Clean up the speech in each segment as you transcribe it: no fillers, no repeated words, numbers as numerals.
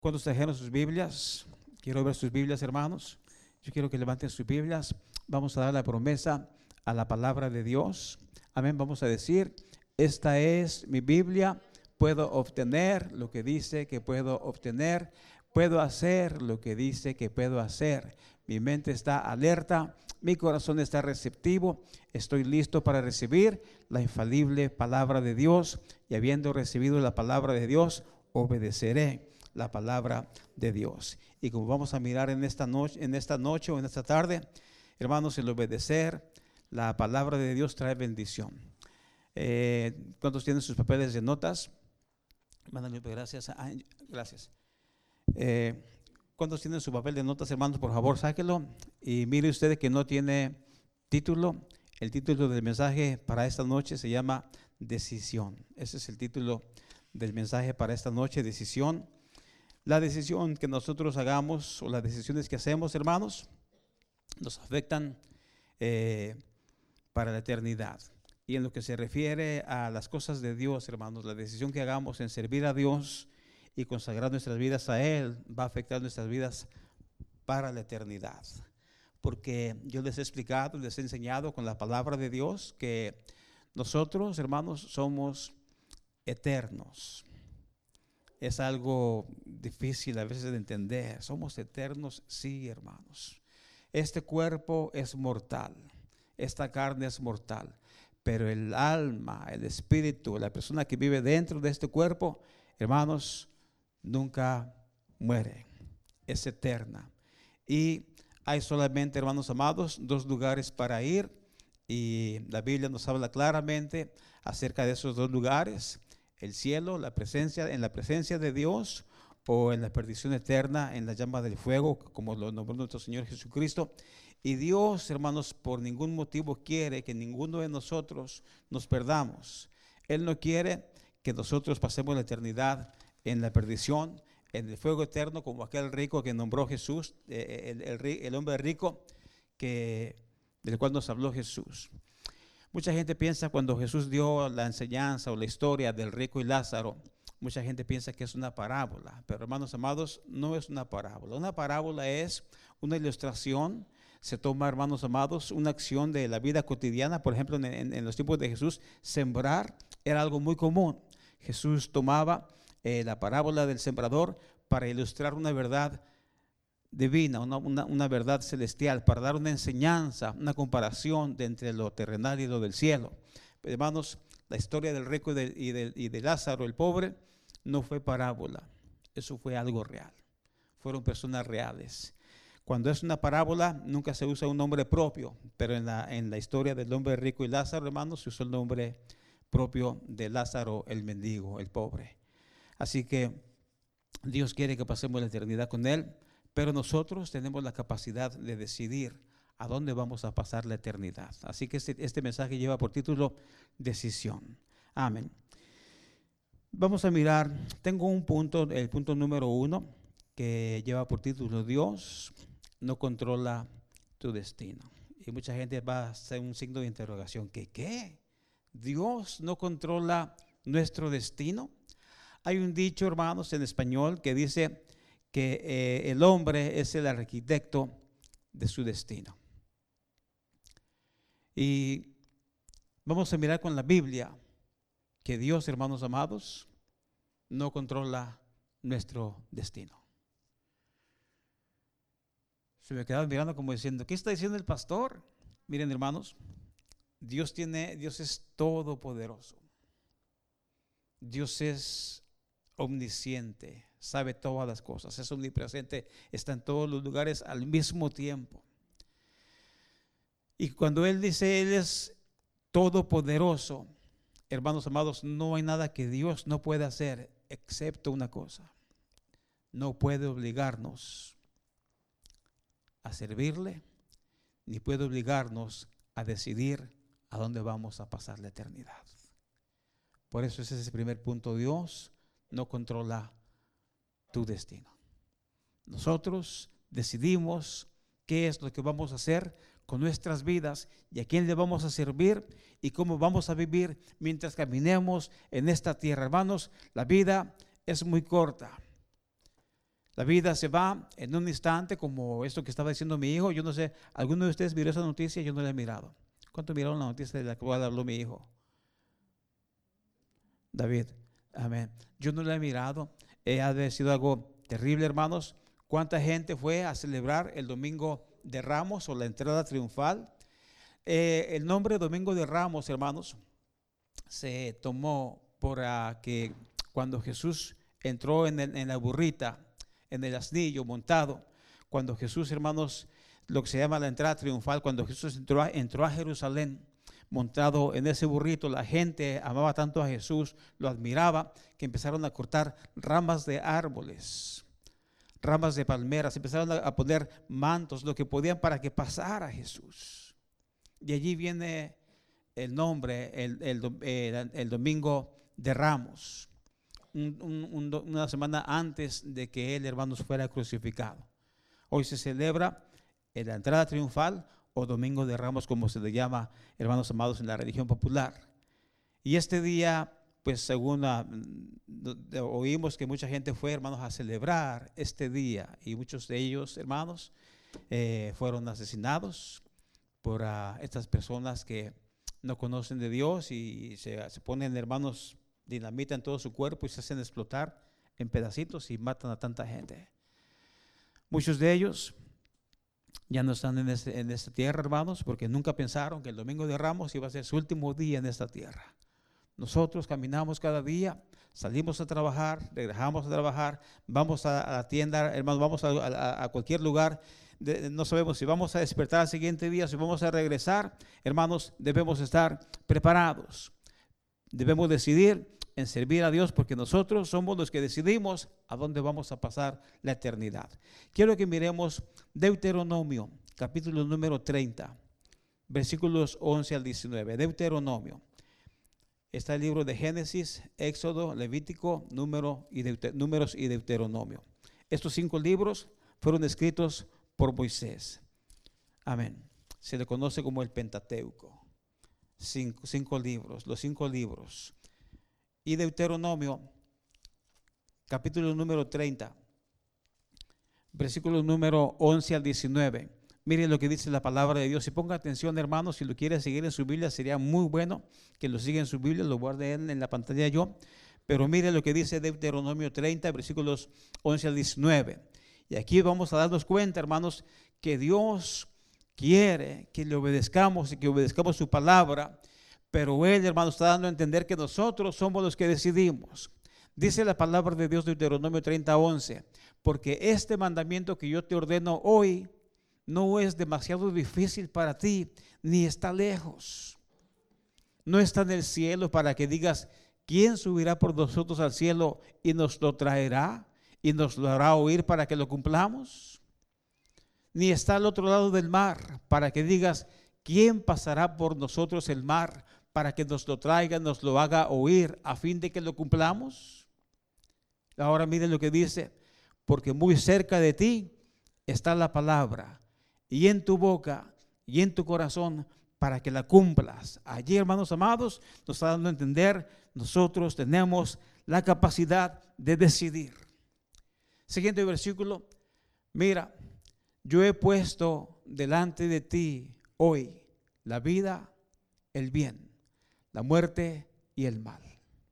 ¿Cuántos trajeron sus Biblias? Quiero ver sus Biblias, hermanos. Yo quiero que levanten sus Biblias. Vamos a dar la promesa a la palabra de Dios. Amén. Vamos a decir, esta es mi Biblia. Puedo obtener lo que dice que puedo obtener. Puedo hacer lo que dice que puedo hacer. Mi mente está alerta. Mi corazón está receptivo. Estoy listo para recibir la infalible palabra de Dios. Y habiendo recibido la palabra de Dios, obedeceré la palabra de Dios. Y como vamos a mirar en esta noche o en esta tarde, hermanos, el obedecer la palabra de Dios trae bendición. ¿Cuántos tienen sus papeles de notas? Mándale gracias. Gracias. ¿Cuántos tienen su papel de notas, hermanos? Por favor, sáquelo. Y mire usted que no tiene título. El título del mensaje para esta noche se llama Decisión. Ese es el título del mensaje para esta noche, Decisión. La decisión que nosotros hagamos o las decisiones que hacemos, hermanos, nos afectan para la eternidad. Y en lo que se refiere a las cosas de Dios, hermanos, la decisión que hagamos en servir a Dios y consagrar nuestras vidas a Él va a afectar nuestras vidas para la eternidad. Porque yo les he explicado, les he enseñado con la palabra de Dios que nosotros, hermanos, somos eternos. Es algo difícil a veces de entender. Somos eternos, sí, hermanos. Este cuerpo es mortal, esta carne es mortal, pero el alma, el espíritu, la persona que vive dentro de este cuerpo, hermanos, nunca muere, es eterna. Y hay solamente, hermanos amados, 2 lugares para ir, y la Biblia nos habla claramente acerca de esos 2 lugares: el cielo, en la presencia de Dios, o en la perdición eterna, en la llama del fuego, como lo nombró nuestro Señor Jesucristo. Y Dios, hermanos, por ningún motivo quiere que ninguno de nosotros nos perdamos. Él no quiere que nosotros pasemos la eternidad en la perdición, en el fuego eterno, como aquel rico que nombró Jesús, el hombre rico del cual nos habló Jesús. Mucha gente piensa, cuando Jesús dio la enseñanza o la historia del rico y Lázaro, mucha gente piensa que es una parábola, pero hermanos amados, no es una parábola. Una parábola es una ilustración. Se toma, hermanos amados, una acción de la vida cotidiana. Por ejemplo, en los tiempos de Jesús, sembrar era algo muy común. Jesús tomaba la parábola del sembrador para ilustrar una verdad divina, una verdad celestial, para dar una enseñanza, una comparación entre lo terrenal y lo del cielo. Pero, hermanos, la historia del rico y de Lázaro, el pobre, no fue parábola. Eso fue algo real. Fueron personas reales. Cuando es una parábola, nunca se usa un nombre propio, pero en la historia del hombre rico y Lázaro, hermanos, se usó el nombre propio de Lázaro, el mendigo, el pobre. Así que Dios quiere que pasemos la eternidad con Él, pero nosotros tenemos la capacidad de decidir a dónde vamos a pasar la eternidad. Así que este mensaje lleva por título Decisión. Amén. Vamos a mirar, tengo un punto, el punto número 1, que lleva por título Dios no controla tu destino. Y mucha gente va a hacer un signo de interrogación. ¿Qué? ¿Dios no controla nuestro destino? Hay un dicho, hermanos, en español que dice que el hombre es el arquitecto de su destino. Y vamos a mirar con la Biblia que Dios, hermanos amados, no controla nuestro destino. Se me quedaban mirando como diciendo, ¿qué está diciendo el pastor? Miren, hermanos, Dios es todopoderoso. Dios es omnisciente, sabe todas las cosas, es omnipresente, está en todos los lugares al mismo tiempo. Y cuando Él dice Él es todopoderoso, hermanos amados, no hay nada que Dios no pueda hacer, excepto una cosa: no puede obligarnos a servirle, ni puede obligarnos a decidir a dónde vamos a pasar la eternidad. Por eso ese es el primer punto: Dios no controla tu destino. Nosotros decidimos qué es lo que vamos a hacer con nuestras vidas y a quién le vamos a servir y cómo vamos a vivir mientras caminemos en esta tierra. Hermanos, la vida es muy corta. La vida se va en un instante, como esto que estaba diciendo mi hijo. Yo no sé, ¿alguno de ustedes miró esa noticia? Yo no la he mirado. ¿Cuántos miraron la noticia de la cual habló mi hijo? David, amén. Yo no la he mirado. Ha sido algo terrible, hermanos. ¿Cuánta gente fue a celebrar el Domingo de Ramos o la entrada triunfal? El nombre Domingo de Ramos, hermanos, se tomó por que cuando Jesús entró en la burrita, en el asnillo montado, cuando Jesús, hermanos, lo que se llama la entrada triunfal, cuando Jesús entró a Jerusalén montado en ese burrito, la gente amaba tanto a Jesús, lo admiraba, que empezaron a cortar ramas de árboles, ramas de palmeras, empezaron a poner mantos, lo que podían para que pasara Jesús. Y allí viene el nombre, el Domingo de Ramos, una semana antes de que él, hermanos, fuera crucificado. Hoy se celebra la entrada triunfal o Domingo de Ramos, como se le llama, hermanos amados, en la religión popular. Y este día, pues según oímos que mucha gente fue, hermanos, a celebrar este día, y muchos de ellos, hermanos, fueron asesinados por estas personas que no conocen de Dios y se ponen, hermanos, dinamita en todo su cuerpo y se hacen explotar en pedacitos y matan a tanta gente. Muchos de ellos ya no están en esta tierra, hermanos, porque nunca pensaron que el Domingo de Ramos iba a ser su último día en esta tierra. Nosotros caminamos cada día, salimos a trabajar, regresamos a trabajar, vamos a la tienda, hermanos, vamos a cualquier lugar. No sabemos si vamos a despertar al siguiente día, si vamos a regresar. Hermanos, debemos estar preparados. Debemos decidir en servir a Dios, porque nosotros somos los que decidimos a dónde vamos a pasar la eternidad. Quiero que miremos Deuteronomio, capítulo número 30, versículos 11 al 19. Deuteronomio. Está el libro de Génesis, Éxodo, Levítico, Números y Deuteronomio. Estos 5 libros fueron escritos por Moisés. Amén. Se le conoce como el Pentateuco. 5 libros, los 5 libros. Y Deuteronomio, capítulo número 30, versículos número 11 al 19. Miren lo que dice la palabra de Dios. Y ponga atención, hermanos, si lo quiere seguir en su Biblia, sería muy bueno que lo siga en su Biblia, lo guarde en la pantalla yo. Pero miren lo que dice Deuteronomio 30, versículos 11 al 19. Y aquí vamos a darnos cuenta, hermanos, que Dios quiere que le obedezcamos y que obedezcamos su palabra. Pero Él, hermano, está dando a entender que nosotros somos los que decidimos. Dice la palabra de Dios, Deuteronomio 30:11, porque este mandamiento que yo te ordeno hoy no es demasiado difícil para ti, ni está lejos. No está en el cielo para que digas, ¿quién subirá por nosotros al cielo y nos lo traerá y nos lo hará oír para que lo cumplamos? Ni está al otro lado del mar para que digas, ¿quién pasará por nosotros el mar para que nos lo traiga, nos lo haga oír a fin de que lo cumplamos? Ahora miren lo que dice, porque muy cerca de ti está la palabra y en tu boca y en tu corazón para que la cumplas. Allí, hermanos amados, nos está dando a entender, nosotros tenemos la capacidad de decidir. Siguiente versículo, mira, yo he puesto delante de ti hoy la vida, el bien, la muerte y el mal.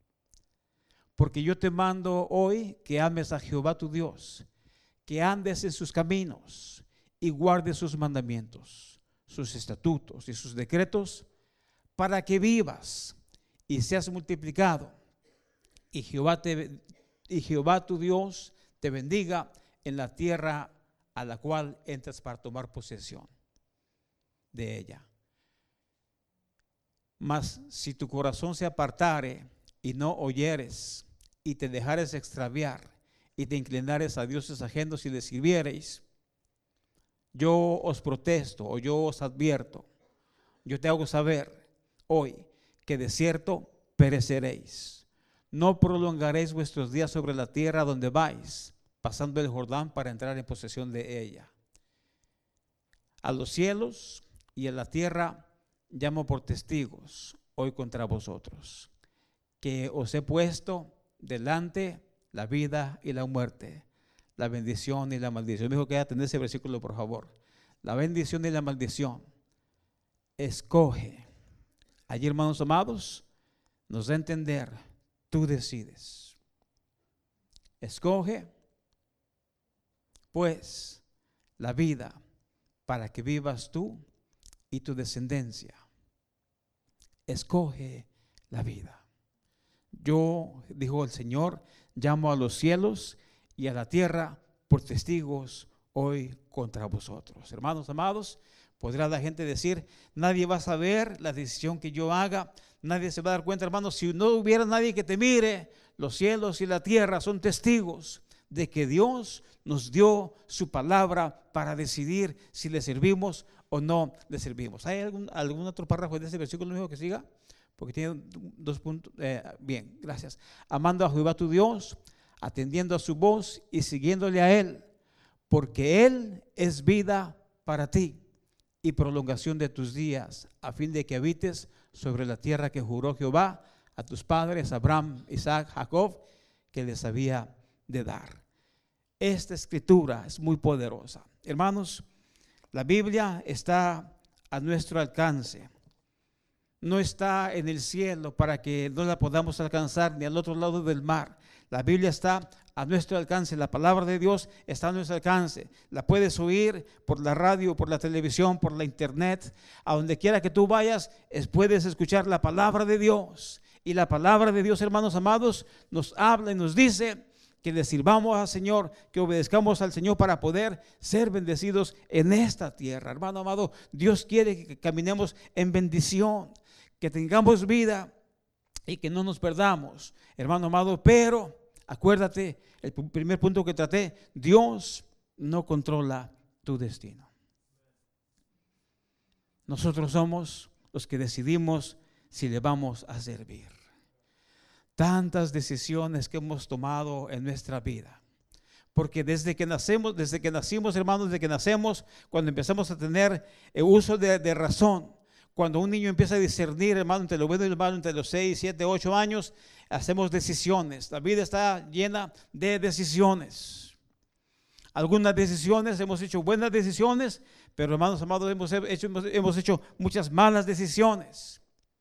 Porque yo te mando hoy que ames a Jehová tu Dios, que andes en sus caminos y guardes sus mandamientos, sus estatutos y sus decretos, para que vivas y seas multiplicado. Y Jehová tu Dios te bendiga en la tierra a la cual entras para tomar posesión de ella. Mas si tu corazón se apartare y no oyeres y te dejares extraviar y te inclinares a dioses ajenos y les sirviereis, yo os protesto o yo os advierto, yo te hago saber hoy que de cierto pereceréis. No prolongaréis vuestros días sobre la tierra donde vais, pasando el Jordán para entrar en posesión de ella. A los cielos y a la tierra llamo por testigos hoy contra vosotros, que os he puesto delante la vida y la muerte, la bendición y la maldición. Me dijo que atender ese versículo, por favor. La bendición y la maldición. Escoge. Allí, hermanos amados, nos da a entender, tú decides. Escoge, pues, la vida para que vivas tú y tu descendencia. Escoge la vida. Yo, dijo el Señor, llamo a los cielos y a la tierra por testigos hoy contra vosotros. Hermanos amados, podrá la gente decir, nadie va a saber la decisión que yo haga, nadie se va a dar cuenta, hermanos, si no hubiera nadie que te mire, los cielos y la tierra son testigos de que Dios nos dio su palabra para decidir si le servimos o no le servimos. ¿Hay algún otro párrafo de ese versículo mismo que siga? Porque tiene 2 puntos. Bien, gracias. Amando a Jehová tu Dios, atendiendo a su voz y siguiéndole a Él, porque Él es vida para ti y prolongación de tus días, a fin de que habites sobre la tierra que juró Jehová a tus padres, Abraham, Isaac, Jacob, que les había de dar. Esta escritura es muy poderosa. Hermanos, la Biblia está a nuestro alcance. No está en el cielo para que no la podamos alcanzar ni al otro lado del mar. La Biblia está a nuestro alcance, la palabra de Dios está a nuestro alcance. La puedes oír por la radio, por la televisión, por la internet. A donde quiera que tú vayas, puedes escuchar la palabra de Dios. Y la palabra de Dios, hermanos amados, nos habla y nos dice que le sirvamos al Señor, que obedezcamos al Señor para poder ser bendecidos en esta tierra. Hermano amado, Dios quiere que caminemos en bendición, que tengamos vida y que no nos perdamos, hermano amado. Pero acuérdate, el primer punto que traté, Dios no controla tu destino. Nosotros somos los que decidimos si le vamos a servir. Tantas decisiones que hemos tomado en nuestra vida. Porque desde que nacimos, hermanos, desde que nacemos, cuando empezamos a tener uso de razón, cuando un niño empieza a discernir, hermano, entre lo bueno y lo malo, entre los 6, 7, 8 años, hacemos decisiones. La vida está llena de decisiones. Algunas decisiones, hemos hecho buenas decisiones, pero hermanos amados, hemos hecho muchas malas decisiones.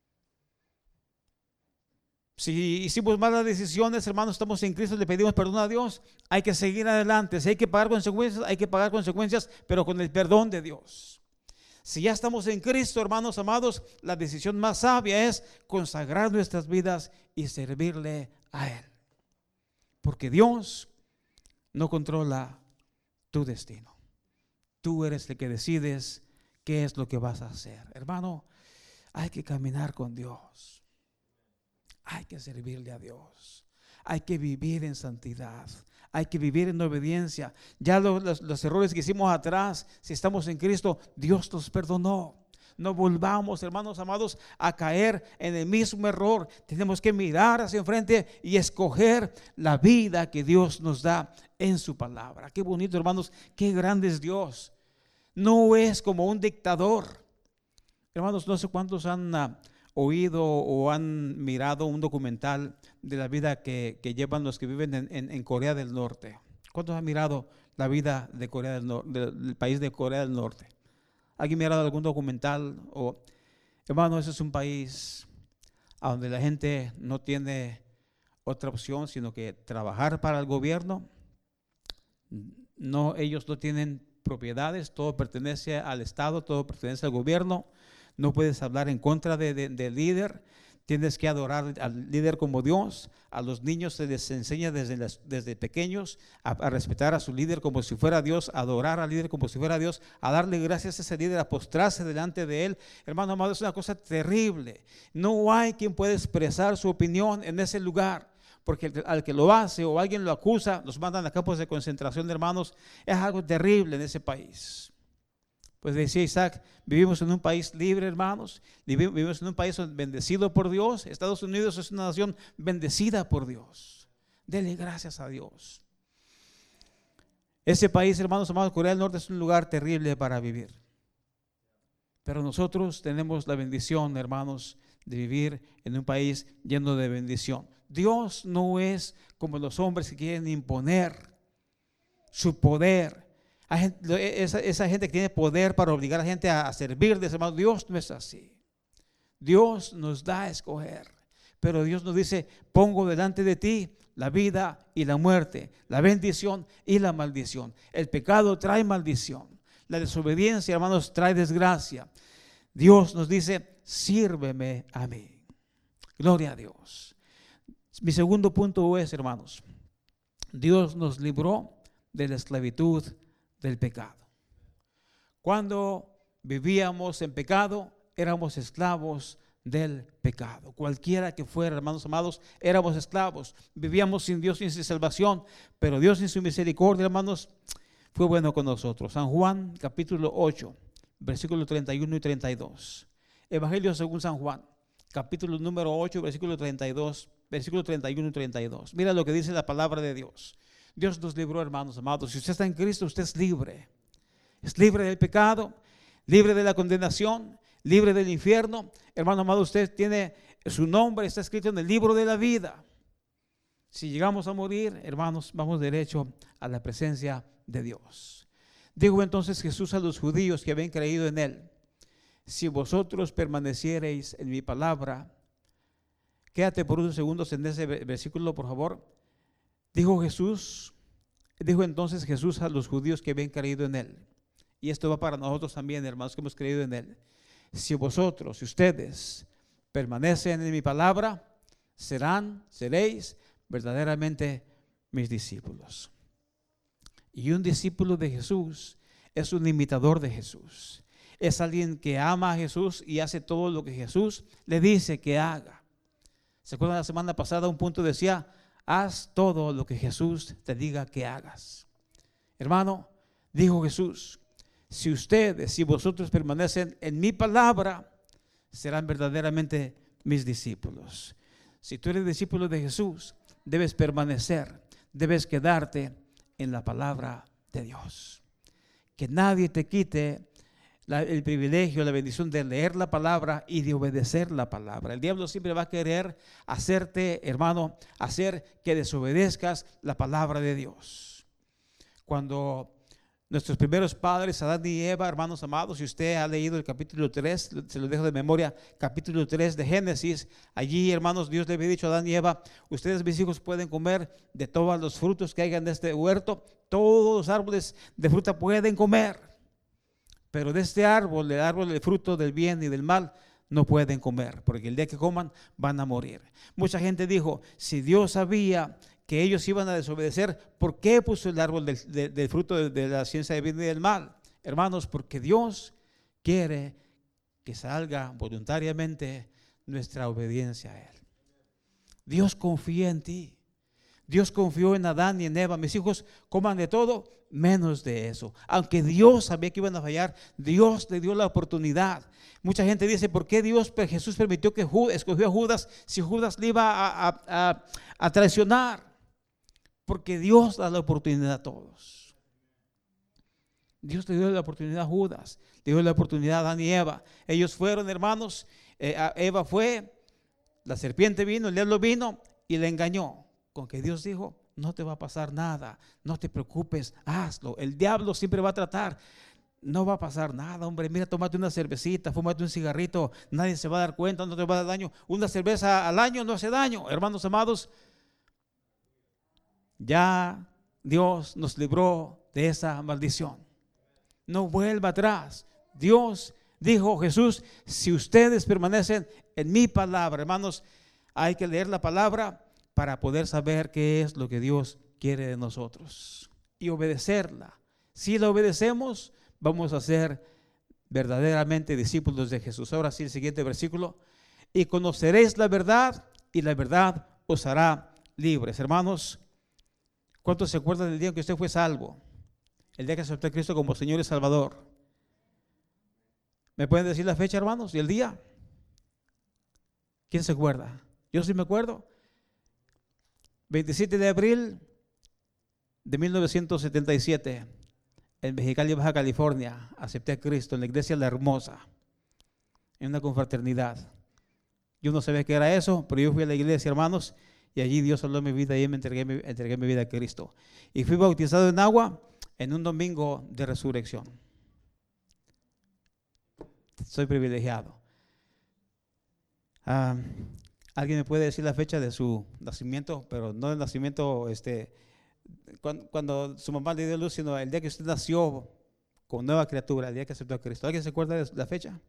Si hicimos malas decisiones, hermanos, estamos en Cristo, le pedimos perdón a Dios, hay que seguir adelante. Si hay que pagar consecuencias, hay que pagar consecuencias, pero con el perdón de Dios. Si ya estamos en Cristo, hermanos amados, la decisión más sabia es consagrar nuestras vidas y servirle a Él. Porque Dios no controla tu destino. Tú eres el que decides qué es lo que vas a hacer. Hermano, hay que caminar con Dios. Hay que servirle a Dios. Hay que vivir en santidad. Hay que vivir en obediencia. Ya los errores que hicimos atrás, si estamos en Cristo, Dios nos perdonó. No volvamos, hermanos amados, a caer en el mismo error. Tenemos que mirar hacia enfrente y escoger la vida que Dios nos da en su palabra. Qué bonito, hermanos, qué grande es Dios. No es como un dictador. Hermanos, no sé cuántos han oído o han mirado un documental de la vida que llevan los que viven en Corea del Norte. ¿Cuántos han mirado la vida de Corea del Norte, del país de Corea del Norte? ¿Alguien ha mirado algún documental? Hermano, ese es un país a donde la gente no tiene otra opción sino que trabajar para el gobierno. No, ellos no tienen propiedades, todo pertenece al Estado, todo pertenece al gobierno. No puedes hablar en contra del líder. Tienes que adorar al líder como Dios. A los niños se les enseña desde pequeños a respetar a su líder como si fuera Dios, a adorar al líder como si fuera Dios, a darle gracias a ese líder, a postrarse delante de él. Hermano amado, es una cosa terrible. No hay quien pueda expresar su opinión en ese lugar, porque al que lo hace o alguien lo acusa, los mandan a campos de concentración, hermanos. Es algo terrible en ese país. Pues decía Isaac, vivimos en un país libre, hermanos, vivimos en un país bendecido por Dios. Estados Unidos es una nación bendecida por Dios. Dele gracias a Dios. Ese país, hermanos amados, Corea del Norte, es un lugar terrible para vivir. Pero nosotros tenemos la bendición, hermanos, de vivir en un país lleno de bendición. Dios no es como los hombres que quieren imponer su poder. Esa gente que tiene poder para obligar a la gente a servir, hermano, Dios no es así. Dios nos da a escoger, pero Dios nos dice: pongo delante de ti la vida y la muerte, la bendición y la maldición. El pecado trae maldición, la desobediencia, hermanos, trae desgracia. Dios nos dice: sírveme a mí. Gloria a Dios. Mi segundo punto es, hermanos, Dios nos libró de la esclavitud del pecado. Cuando vivíamos en pecado, éramos esclavos del pecado. Cualquiera que fuera, hermanos amados, éramos esclavos. Vivíamos sin Dios y sin salvación, pero Dios en su misericordia, hermanos, fue bueno con nosotros. San Juan, capítulo 8, versículos 31 y 32. Evangelio según San Juan, capítulo número 8, versículo 32, versículo 31 y 32. Mira lo que dice la palabra de Dios. Dios nos libró, hermanos amados. Si usted está en Cristo, usted es libre. Es libre del pecado, libre de la condenación, libre del infierno. Hermano amado, usted tiene su nombre, está escrito en el libro de la vida. Si llegamos a morir, hermanos, vamos derecho a la presencia de Dios. Dijo entonces Jesús a los judíos que habían creído en él: si vosotros permaneciereis en mi palabra. Quédate por unos segundos en ese versículo, por favor. Dijo entonces Jesús a los judíos que habían creído en él, y esto va para nosotros también, hermanos, que hemos creído en él: si ustedes permanecen en mi palabra, seréis verdaderamente mis discípulos. Y un discípulo de Jesús es un imitador de Jesús. Es alguien que ama a Jesús y hace todo lo que Jesús le dice que haga. ¿Se acuerdan la semana pasada? Un punto decía: haz todo lo que Jesús te diga que hagas. Hermano, dijo Jesús: si vosotros permanecen en mi palabra, serán verdaderamente mis discípulos. Si tú eres discípulo de Jesús, debes permanecer, debes quedarte en la palabra de Dios. Que nadie te quite el privilegio, la bendición de leer la palabra y de obedecer la palabra. El diablo siempre va a querer hacerte, hermano, hacer que desobedezcas la palabra de Dios. Cuando nuestros primeros padres, Adán y Eva, hermanos amados, si usted ha leído el capítulo 3, se lo dejo de memoria, capítulo 3 de Génesis, allí, hermanos, Dios le había dicho a Adán y Eva: ustedes, mis hijos, pueden comer de todos los frutos que hayan de este huerto, todos los árboles de fruta pueden comer, pero de este árbol, el árbol del fruto del bien y del mal, no pueden comer, porque el día que coman van a morir. Mucha gente dijo: si Dios sabía que ellos iban a desobedecer, ¿por qué puso el árbol del fruto de la ciencia del bien y del mal? Hermanos, porque Dios quiere que salga voluntariamente nuestra obediencia a Él. Dios confía en ti. Dios confió en Adán y en Eva: mis hijos, coman de todo menos de eso. Aunque Dios sabía que iban a fallar, Dios le dio la oportunidad. Mucha gente dice: ¿por qué Jesús permitió que escogió a Judas si Judas le iba a traicionar? Porque Dios da la oportunidad a todos. Dios le dio la oportunidad a Judas, le dio la oportunidad a Adán y Eva. Ellos fueron, hermanos, Eva fue, la serpiente vino, el diablo vino y le engañó. Con que Dios dijo: no te va a pasar nada, no te preocupes, hazlo. El diablo siempre va a tratar: no va a pasar nada, hombre, mira, tómate una cervecita, fúmate un cigarrito, nadie se va a dar cuenta, no te va a dar daño. Una cerveza al año no hace daño. Hermanos amados, ya Dios nos libró de esa maldición. No vuelva atrás. Dios dijo, Jesús: si ustedes permanecen en mi palabra. Hermanos, hay que leer la palabra para poder saber qué es lo que Dios quiere de nosotros y obedecerla. Si la obedecemos, vamos a ser verdaderamente discípulos de Jesús. Ahora sí, el siguiente versículo: y conoceréis la verdad, y la verdad os hará libres. Hermanos, ¿cuántos se acuerdan del día en que usted fue salvo? El día que aceptó a Cristo como Señor y Salvador. ¿Me pueden decir la fecha, hermanos, y el día? ¿Quién se acuerda? Yo sí me acuerdo. 27 de abril de 1977, en Mexicali, Baja California, acepté a Cristo en la iglesia La Hermosa, en una confraternidad. Yo no sabía qué era eso, pero yo fui a la iglesia, hermanos, y allí Dios habló mi vida y me entregué mi vida a Cristo. Y fui bautizado en agua en un domingo de resurrección. Soy privilegiado. ¿Alguien me puede decir la fecha de su nacimiento? Pero no el nacimiento, cuando su mamá le dio luz, sino el día que usted nació como nueva criatura, el día que aceptó a Cristo. ¿Alguien se acuerda de la fecha?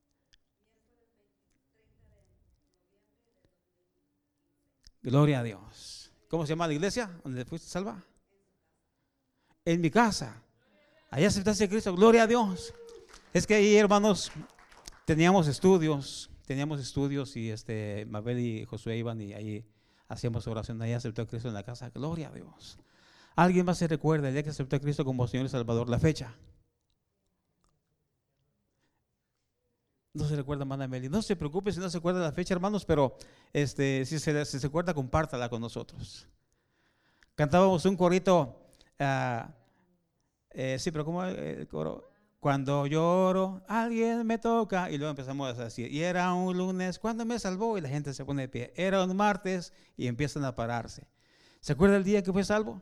Gloria a Dios. ¿Cómo se llama la iglesia donde fuiste salva? En mi casa. Allá aceptaste a Cristo. Gloria a Dios. Es que ahí, hermanos, teníamos estudios y Mabel y Josué iban y ahí hacíamos oración. Allá aceptó a Cristo en la casa. Gloria a Dios. ¿Alguien más se recuerda el día que aceptó a Cristo como Señor y Salvador? La fecha. No se recuerda, hermana Meli. No se preocupe si no se acuerda la fecha, hermanos, pero si se acuerda, compártala con nosotros. Cantábamos un corito, sí, pero ¿cómo el coro? Cuando lloro, alguien me toca, y luego empezamos a decir, y era un lunes, cuando me salvó, y la gente se pone de pie. Era un martes, y empiezan a pararse. ¿Se acuerda el día que fue salvo?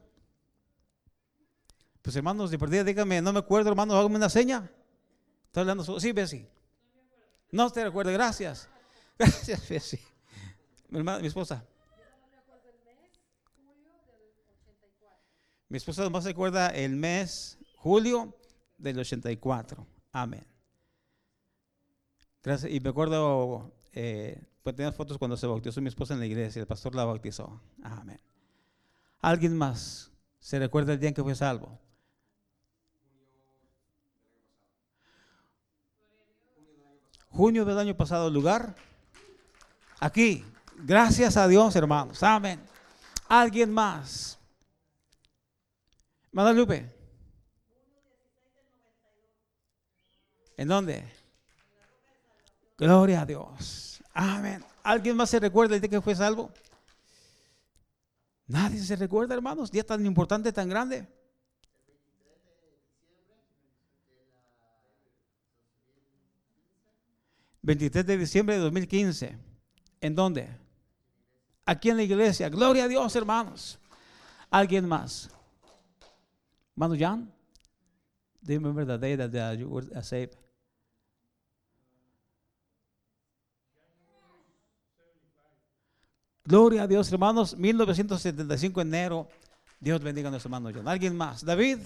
Pues hermanos, de perdida, díganme, no me acuerdo, hermanos, háganme una seña. ¿Está hablando solo? Sí, Bessie. No te recuerdo, gracias. Gracias, Bessie. Mi esposa. Mi esposa nomás se acuerda el mes julio del 84. Amén. Gracias. Y me acuerdo, pues tenía fotos cuando se bautizó mi esposa en la iglesia, el pastor la bautizó. Amén. ¿Alguien más se recuerda el día en que fue salvo? Junio del año pasado, lugar aquí. Gracias a Dios, hermanos. Amén. ¿Alguien más? Hermana Lupe. ¿En dónde? Gloria a Dios. Amén. ¿Alguien más se recuerda el día que fue salvo? Nadie se recuerda, hermanos. Día tan importante, tan grande. 23 de diciembre de 2015. ¿En dónde? Aquí en la iglesia. Gloria a Dios, hermanos. ¿Alguien más? Hermano John, do you remember the day that you were saved? Gloria a Dios, hermanos. 1975 enero. Dios bendiga a nuestro hermano John. ¿Alguien más? David.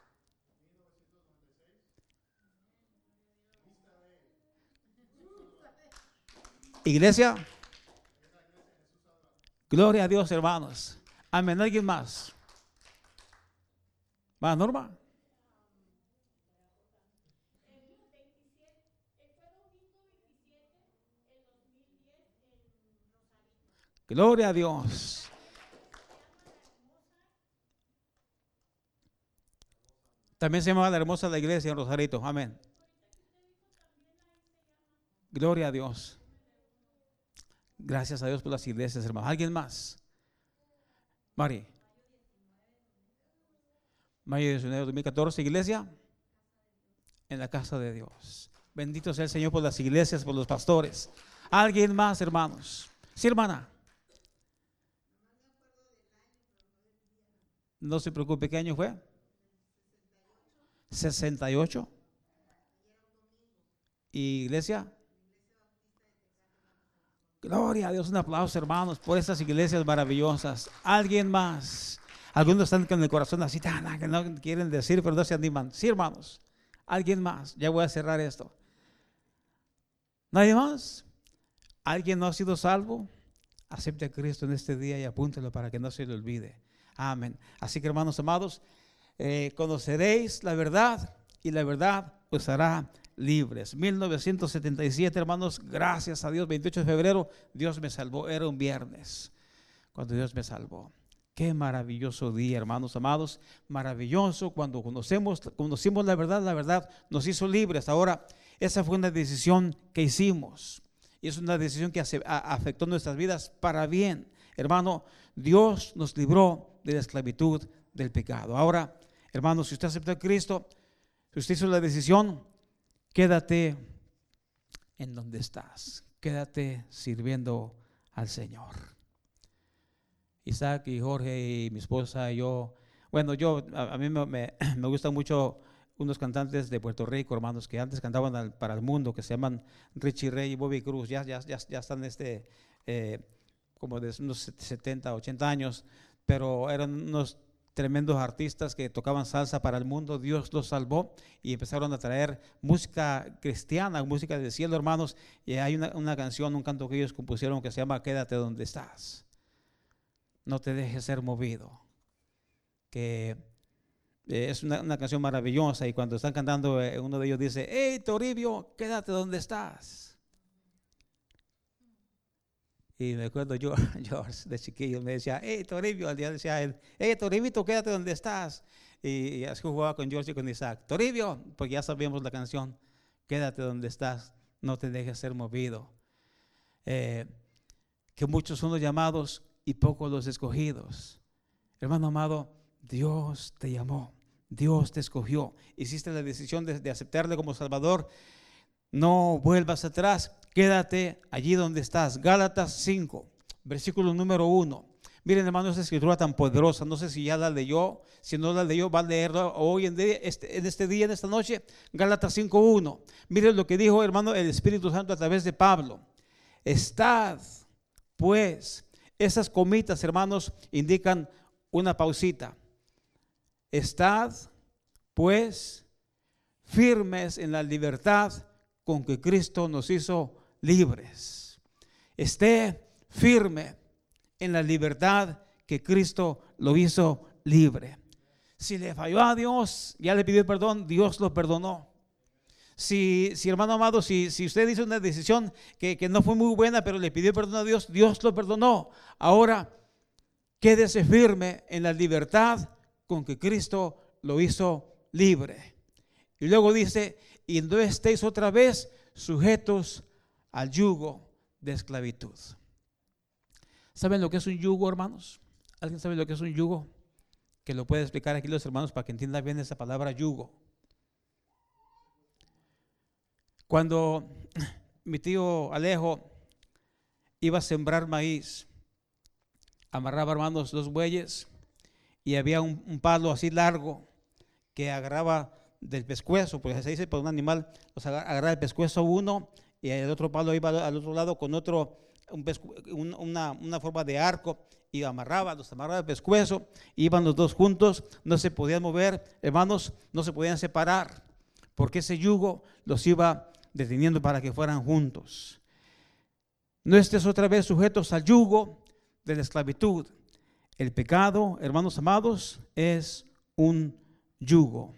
Iglesia. Gloria a Dios, hermanos. Amén. ¿Alguien más? ¿Va, Norma? Gloria a Dios. También se llama la hermosa la iglesia en Rosarito. Amén. Gloria a Dios. Gracias a Dios por las iglesias, hermanos. ¿Alguien más? Mari. Mayo 19 de 2014, iglesia en la casa de Dios. Bendito sea el Señor por las iglesias, por los pastores. ¿Alguien más, hermanos? Sí, hermana. No se preocupe, ¿qué año fue? 68. Iglesia. Gloria a Dios, un aplauso, hermanos, por estas iglesias maravillosas. ¿Alguien más? Algunos están con el corazón así, que no quieren decir, pero no se animan. Sí, hermanos. ¿Alguien más? Ya voy a cerrar esto. ¿Nadie más? ¿Alguien no ha sido salvo? Acepte a Cristo en este día y apúntelo para que no se le olvide. Amén. Así que, hermanos amados, conoceréis la verdad y la verdad os hará libres. 1977, hermanos, gracias a Dios, 28 de febrero, Dios me salvó. Era un viernes cuando Dios me salvó. Qué maravilloso día, hermanos amados. Maravilloso cuando conocimos la verdad nos hizo libres. Ahora, esa fue una decisión que hicimos y es una decisión que afectó nuestras vidas para bien. Hermano, Dios nos libró de la esclavitud del pecado. Ahora, hermanos, si usted aceptó a Cristo, si usted hizo la decisión, quédate en donde estás. Quédate sirviendo al Señor. Isaac y Jorge y mi esposa y yo Bueno, a mí me gustan mucho unos cantantes de Puerto Rico, hermanos, que antes cantaban para el mundo, que se llaman Richie Ray y Bobby Cruz. Ya están eh, como de unos 70, 80 años, pero eran unos tremendos artistas que tocaban salsa para el mundo. Dios los salvó y empezaron a traer música cristiana, música del cielo, hermanos. Y hay una canción, un canto que ellos compusieron que se llama Quédate donde estás, no te dejes ser movido, que es una canción maravillosa. Y cuando están cantando, uno de ellos dice: hey Toribio, quédate donde estás. Y me acuerdo George de chiquillo me decía: hey Toribio, al día decía a él: hey Toribito, quédate donde estás. Y así jugaba con George y con Isaac: Toribio, porque ya sabíamos la canción, quédate donde estás, no te dejes ser movido. Que muchos son los llamados y pocos los escogidos. Hermano amado, Dios te llamó, Dios te escogió, hiciste la decisión de aceptarle como Salvador. No vuelvas atrás, quédate allí donde estás. Gálatas 5, versículo número 1. Miren, hermanos, esa escritura tan poderosa, no sé si ya la leyó. Si no la leyó, va a leerla hoy en este día, en esta noche. Gálatas 5:1. Miren lo que dijo, hermano, el Espíritu Santo a través de Pablo. Estad, pues, esas comitas, hermanos, indican una pausita. Estad, pues, firmes en la libertad con que Cristo nos hizo libres. Esté firme en la libertad que Cristo lo hizo libre. Si le falló a Dios, ya le pidió perdón, Dios lo perdonó. Si hermano amado, si usted hizo una decisión que no fue muy buena, pero le pidió perdón a Dios, Dios lo perdonó. Ahora, quédese firme en la libertad con que Cristo lo hizo libre. Y luego dice: y no estéis otra vez sujetos al yugo de esclavitud. ¿Saben lo que es un yugo, hermanos? ¿Alguien sabe lo que es un yugo? Que lo puede explicar aquí los hermanos para que entiendan bien esa palabra yugo. Cuando mi tío Alejo iba a sembrar maíz, amarraba, hermanos, 2 bueyes y había un palo así largo que agarraba del pescuezo, pues se dice por un animal, o sea, agarraba el pescuezo uno y el otro palo iba al otro lado con otro, una forma de arco, y los amarraba el pescuezo, iban los dos juntos, no se podían mover, hermanos, no se podían separar, porque ese yugo los iba deteniendo para que fueran juntos. No estés otra vez sujetos al yugo de la esclavitud. El pecado, hermanos amados, es un yugo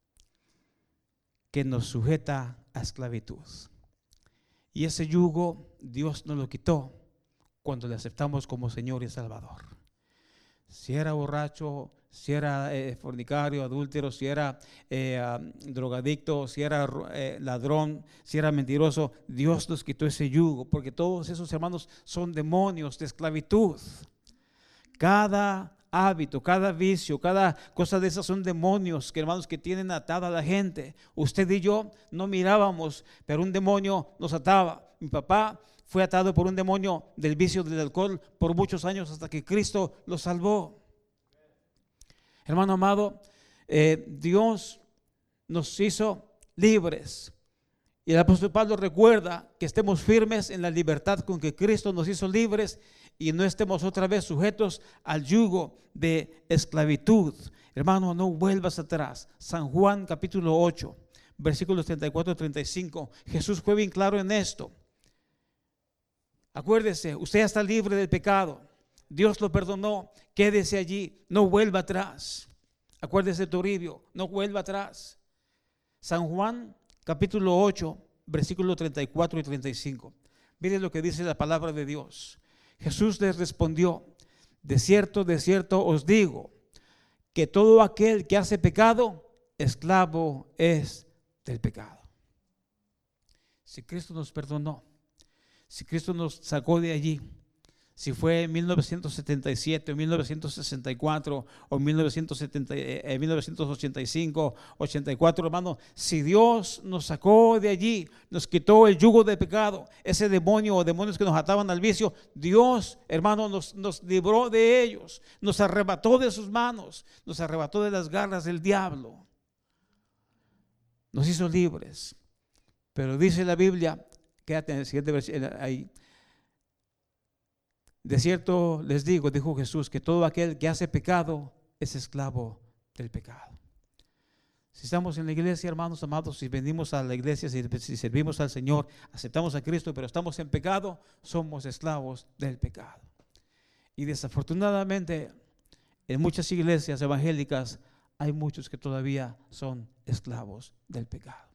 que nos sujeta a esclavitud. Y ese yugo Dios nos lo quitó cuando le aceptamos como Señor y Salvador. Si era borracho, si era fornicario, adúltero, si era drogadicto, si era ladrón, si era mentiroso, Dios nos quitó ese yugo, porque todos esos, hermanos, son demonios de esclavitud. Cada hábito, cada vicio, cada cosa de esas son demonios que, hermanos, que tienen atada a la gente. Usted y yo no mirábamos, pero un demonio nos ataba. Mi papá fue atado por un demonio del vicio del alcohol por muchos años hasta que Cristo lo salvó. Hermano amado, Dios nos hizo libres. Y el apóstol Pablo recuerda que estemos firmes en la libertad con que Cristo nos hizo libres y no estemos otra vez sujetos al yugo de esclavitud. Hermano, no vuelvas atrás. San Juan capítulo 8, versículos 34 y 35. Jesús fue bien claro en esto. Acuérdese, usted ya está libre del pecado. Dios lo perdonó. Quédese allí, no vuelva atrás. Acuérdese, Toribio, no vuelva atrás. San Juan capítulo 8, versículos 34 y 35. Miren lo que dice la palabra de Dios. Jesús les respondió: de cierto os digo, que todo aquel que hace pecado, esclavo es del pecado. Si Cristo nos perdonó, si Cristo nos sacó de allí, Si fue en 1977 o 1964 o 1985, 84, hermano, si Dios nos sacó de allí, nos quitó el yugo de pecado, ese demonio o demonios que nos ataban al vicio, Dios, hermano, nos libró de ellos, nos arrebató de sus manos, nos arrebató de las garras del diablo, nos hizo libres. Pero dice la Biblia, quédate en el siguiente versículo ahí. De cierto les digo, dijo Jesús, que todo aquel que hace pecado es esclavo del pecado. Si estamos en la iglesia, hermanos amados, si venimos a la iglesia, si servimos al Señor, aceptamos a Cristo, pero estamos en pecado, somos esclavos del pecado. Y desafortunadamente, en muchas iglesias evangélicas hay muchos que todavía son esclavos del pecado.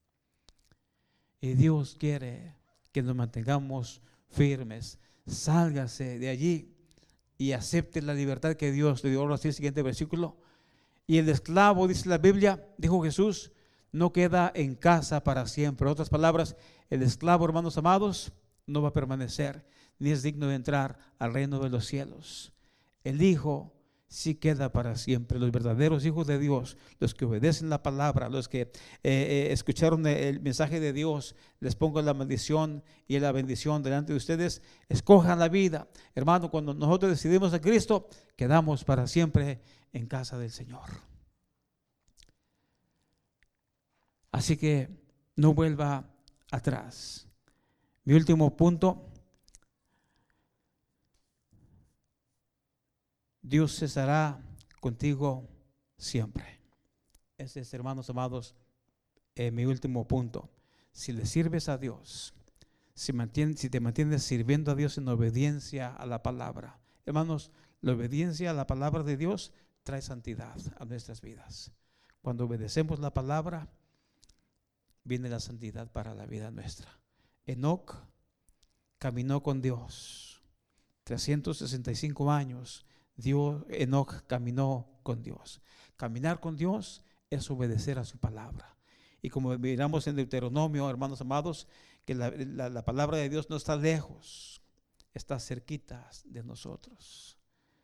Y Dios quiere que nos mantengamos firmes. Sálgase de allí y acepte la libertad que Dios le dio. Ahora sí, el siguiente versículo. Y el esclavo, dice la Biblia, dijo Jesús, no queda en casa para siempre. En otras palabras, el esclavo, hermanos amados, no va a permanecer, ni es digno de entrar al reino de los cielos. El Hijo sí queda para siempre. Los verdaderos hijos de Dios, los que obedecen la palabra, los que escucharon el mensaje de Dios, les pongo la maldición y la bendición delante de ustedes. Escojan la vida, hermano. Cuando nosotros decidimos a Cristo, quedamos para siempre en casa del Señor. Así que no vuelva atrás. Mi último punto: Dios estará contigo siempre. Ese es, hermanos amados, mi último punto. Si le sirves a Dios, si te mantienes sirviendo a Dios en obediencia a la palabra, hermanos, la obediencia a la palabra de Dios trae santidad a nuestras vidas. Cuando obedecemos la palabra, viene la santidad para la vida nuestra. Enoc caminó con Dios 365 años. Enoc caminó con Dios. Caminar con Dios es obedecer a su palabra. Y como miramos en Deuteronomio, hermanos amados, que la palabra de Dios no está lejos, está cerquita de nosotros.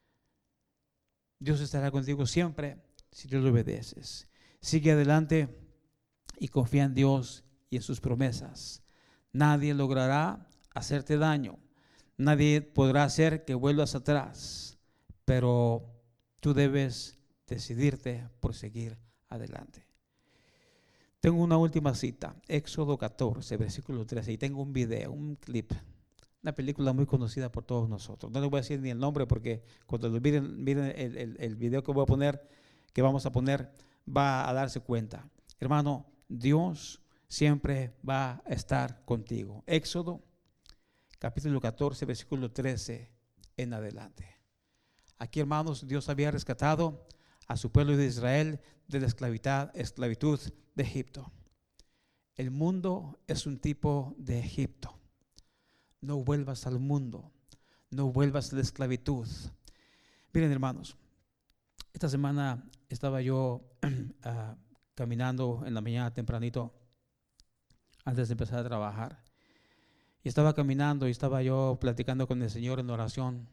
Dios estará contigo siempre si tú le obedeces. Sigue adelante y confía en Dios y en sus promesas. Nadie logrará hacerte daño. Nadie podrá hacer que vuelvas atrás. Pero tú debes decidirte por seguir adelante. Tengo una última cita, Éxodo 14, versículo 13, y tengo un video, un clip, una película muy conocida por todos nosotros. No les voy a decir ni el nombre porque cuando lo miren el video que vamos a poner, va a darse cuenta. Hermano, Dios siempre va a estar contigo. Éxodo capítulo 14, versículo 13 en adelante. Aquí, hermanos, Dios había rescatado a su pueblo de Israel de la esclavitud de Egipto. El mundo es un tipo de Egipto. No vuelvas al mundo, no vuelvas a la esclavitud. Miren, hermanos, esta semana estaba yo caminando en la mañana tempranito antes de empezar a trabajar. Y estaba caminando y estaba yo platicando con el Señor en oración.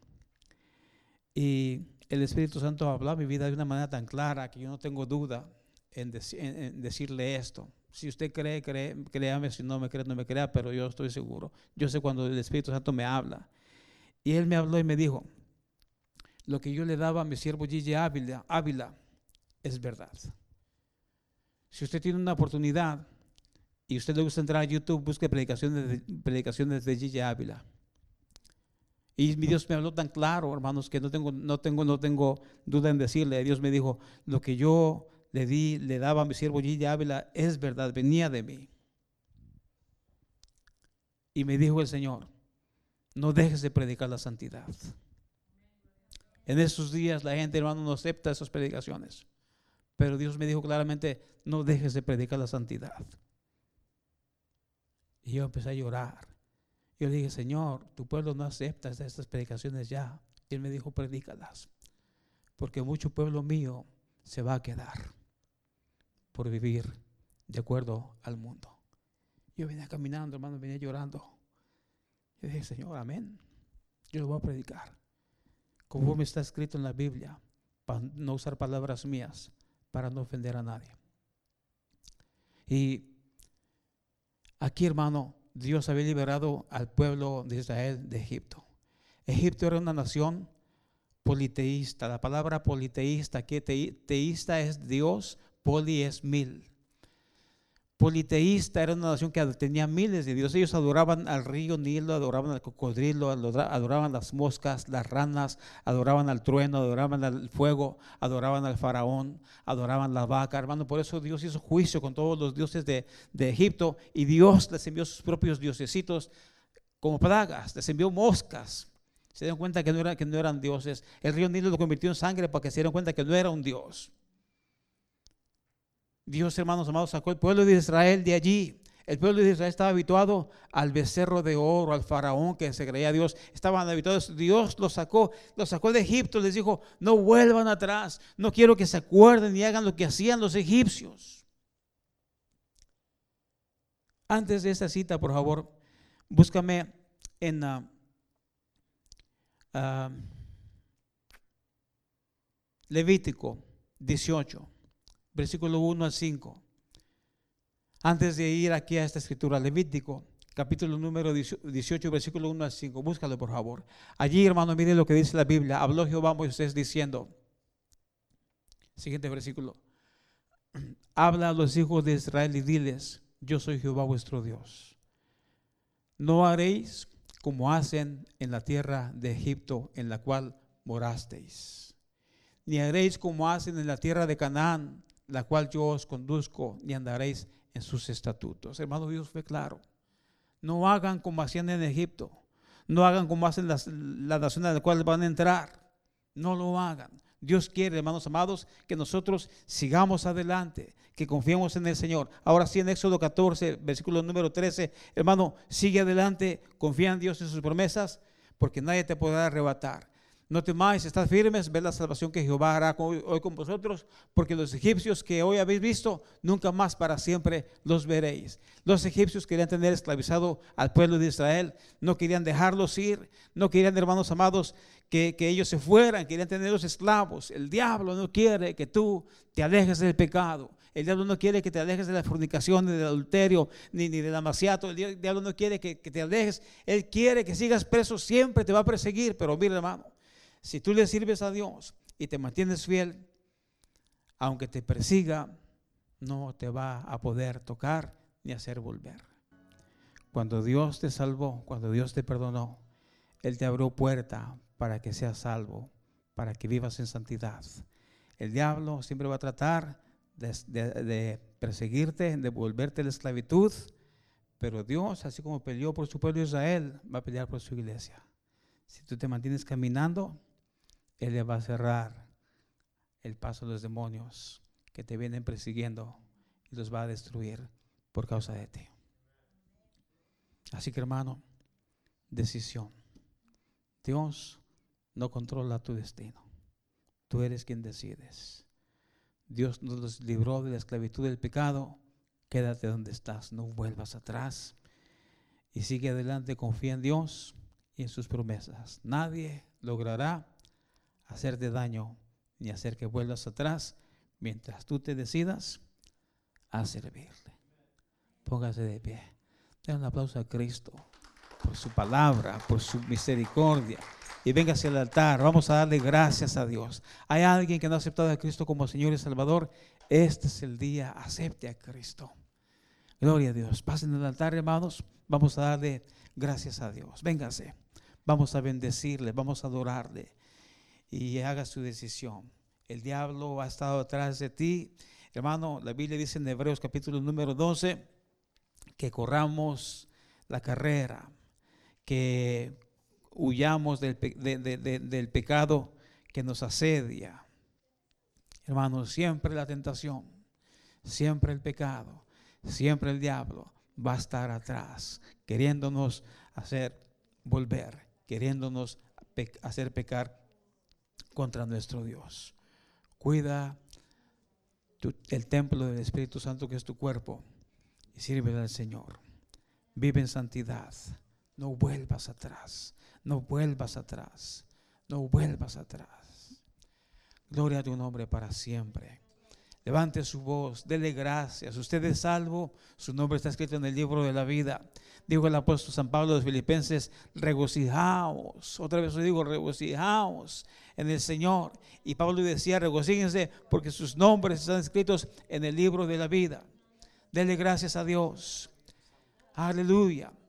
Y el Espíritu Santo habló a mi vida de una manera tan clara que yo no tengo duda en decirle esto. Si usted cree, créame; si no me cree, no me crea, pero yo estoy seguro. Yo sé cuando el Espíritu Santo me habla. Y Él me habló y me dijo: lo que yo le daba a mi siervo Gigi Ávila es verdad. Si usted tiene una oportunidad y usted le gusta entrar a YouTube, busque predicaciones de Gigi Ávila. Y mi Dios me habló tan claro, hermanos, que no tengo duda en decirle. Dios me dijo: lo que yo le daba a mi siervo Gigi Ávila es verdad, venía de mí. Y me dijo el Señor: no dejes de predicar la santidad. En esos días la gente, hermano, no acepta esas predicaciones. Pero Dios me dijo claramente: no dejes de predicar la santidad. Y yo empecé a llorar. Yo le dije: Señor, tu pueblo no acepta estas predicaciones ya. Y Él me dijo: predícalas, porque mucho pueblo mío se va a quedar por vivir de acuerdo al mundo. Yo venía caminando, hermano, venía llorando. Yo dije: Señor, amén. Yo lo voy a predicar como me está escrito en la Biblia, para no usar palabras mías, para no ofender a nadie. Y aquí, hermano, Dios había liberado al pueblo de Israel de Egipto. Egipto era una nación politeísta. La palabra politeísta, que teísta es Dios, poli es mil. Politeísta era una nación que tenía miles de dioses. Ellos adoraban al río Nilo, adoraban al cocodrilo, adoraban las moscas, las ranas, adoraban al trueno, adoraban al fuego, adoraban al faraón, adoraban la vaca, hermano. Por eso Dios hizo juicio con todos los dioses de Egipto, y Dios les envió sus propios diosesitos como plagas, les envió moscas. Se dieron cuenta que no eran dioses. El río Nilo lo convirtió en sangre para que se dieran cuenta que no era un dios. Dios, hermanos amados, sacó el pueblo de Israel de allí. El pueblo de Israel estaba habituado al becerro de oro, al faraón que se creía Dios. Estaban habituados. Dios los sacó de Egipto. Les dijo: no vuelvan atrás. No quiero que se acuerden y hagan lo que hacían los egipcios. Antes de esta cita, por favor, búscame en Levítico 18. Versículo 1 al 5. Antes de ir aquí a esta escritura, Levítico, capítulo número 18, versículo 1 al 5. Búscalo, por favor. Allí, hermano, miren lo que dice la Biblia. Habló Jehová a Moisés diciendo, siguiente versículo: habla a los hijos de Israel y diles: yo soy Jehová vuestro Dios. No haréis como hacen en la tierra de Egipto, en la cual morasteis, ni haréis como hacen en la tierra de Canaán, la cual yo os conduzco, ni andaréis en sus estatutos. Hermano, Dios fue claro. No hagan como hacían en Egipto. No hagan como hacen las naciones a las cuales van a entrar. No lo hagan. Dios quiere, hermanos amados, que nosotros sigamos adelante, que confiemos en el Señor. Ahora sí, en Éxodo 14, versículo número 13, hermano, sigue adelante, confía en Dios y en sus promesas, porque nadie te podrá arrebatar. No temáis, estad firmes, ved la salvación que Jehová hará hoy con vosotros, porque los egipcios que hoy habéis visto, nunca más para siempre los veréis. Los egipcios querían tener esclavizado al pueblo de Israel, no querían dejarlos ir, no querían, hermanos amados, que ellos se fueran, querían tenerlos esclavos. El diablo no quiere que tú te alejes del pecado. El diablo no quiere que te alejes de la fornicación, ni del adulterio, ni del amaciato. El diablo no quiere que te alejes. Él quiere que sigas preso, siempre te va a perseguir. Pero mira, hermano, si tú le sirves a Dios y te mantienes fiel, aunque te persiga, no te va a poder tocar ni hacer volver. Cuando Dios te salvó, cuando Dios te perdonó, Él te abrió puerta para que seas salvo, para que vivas en santidad. El diablo siempre va a tratar de perseguirte, de volverte a la esclavitud, pero Dios, así como peleó por su pueblo Israel, va a pelear por su iglesia. Si tú te mantienes caminando, Él le va a cerrar el paso a los demonios que te vienen persiguiendo y los va a destruir por causa de ti. Así que, hermano, decisión. Dios no controla tu destino. Tú eres quien decides. Dios nos libró de la esclavitud del pecado. Quédate donde estás, no vuelvas atrás y sigue adelante. Confía en Dios y en sus promesas. Nadie logrará hacerte daño ni hacer que vuelvas atrás mientras tú te decidas a servirle. Póngase de pie. Den un aplauso a Cristo por su palabra, por su misericordia. Y venga hacia el altar. Vamos a darle gracias a Dios. Hay alguien que no ha aceptado a Cristo como Señor y Salvador. Este es el día. Acepte a Cristo. Gloria a Dios. Pasen al altar, hermanos. Vamos a darle gracias a Dios. Véngase. Vamos a bendecirle. Vamos a adorarle. Y haga su decisión. El diablo ha estado atrás de ti. Hermano, la Biblia dice en Hebreos capítulo número 12 que corramos la carrera, que huyamos del pecado que nos asedia. Hermanos, siempre la tentación, siempre el pecado, siempre el diablo va a estar atrás, queriéndonos hacer volver, queriéndonos hacer pecar contra nuestro Dios. Cuida el templo del Espíritu Santo que es tu cuerpo y sírvele al Señor. Vive en santidad. No vuelvas atrás, no vuelvas atrás, no vuelvas atrás. Gloria a tu nombre para siempre. Levante su voz, dele gracias. Usted es salvo, su nombre está escrito en el libro de la vida. Dijo el apóstol San Pablo de los Filipenses, regocijaos. Otra vez os digo, regocijaos en el Señor. Y Pablo decía, regocíjense porque sus nombres están escritos en el libro de la vida. Dele gracias a Dios. Aleluya.